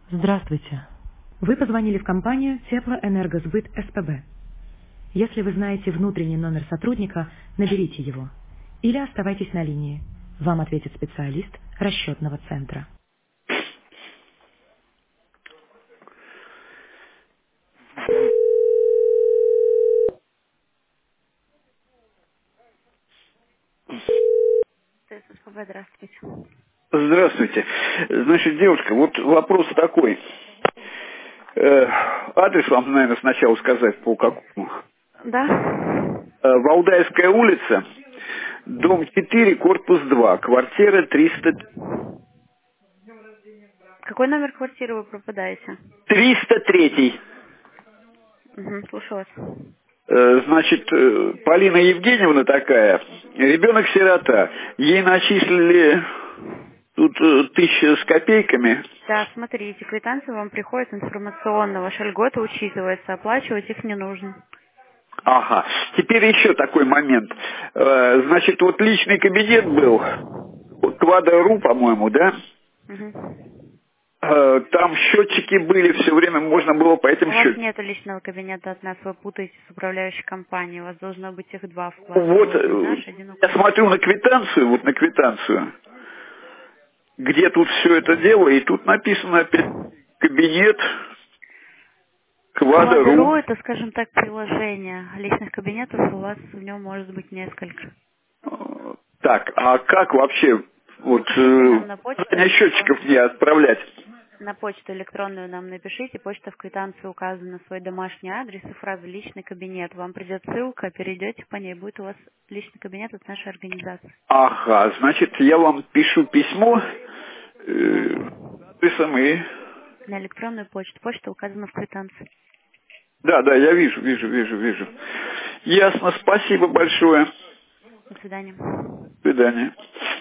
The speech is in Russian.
Здравствуйте. Вы позвонили в компанию Теплоэнергосбыт СПБ. Если вы знаете внутренний номер сотрудника, наберите его. Или оставайтесь на линии. Вам ответит специалист расчетного центра. СПБ, здравствуйте. Здравствуйте. Значит, девушка, вот вопрос такой. Адрес вам, наверное, сначала сказать по какому. Да? Валдайская улица, дом 4, корпус 2, квартира 300, Какой номер квартиры вы пропадаете? 303. Угу, слушаю вас. Значит, Полина Евгеньевна такая, ребенок-сирота. Ей начислили тут 1000 с копейками. Да, смотрите, квитанция вам приходит информационно. Ваши льготы учитываются, оплачивать их не нужно. Ага. Теперь еще такой момент. Значит, вот личный кабинет был, Квадро.ру, по-моему, да? Угу. Там счетчики были, все время можно было по У этим вас счетчикам. нет личного кабинета от нас, вы путаете с управляющей компанией. У вас должно быть их два вклада. Вот, Один наш, один я управляющий. смотрю на квитанцию, вот на квитанцию, где тут все это дело, и тут написано опять кабинет Квадро — Квадро.ру. это, скажем так, приложение. Личных кабинетов у вас в нем может быть несколько. Так, а как вообще вот Напишите нам на почту задание счетчиков мне отправлять? на почту электронную нам напишите, почта в квитанции указана, свой домашний адрес и фраза «личный кабинет». Вам придет ссылка, перейдете по ней, будет у вас личный кабинет от нашей организации. Ага, значит, я вам пишу письмо Да. адресом и... На электронную почту. Почта указана в квитанции. Да, да, я вижу. Ясно, спасибо большое. До свидания. До свидания.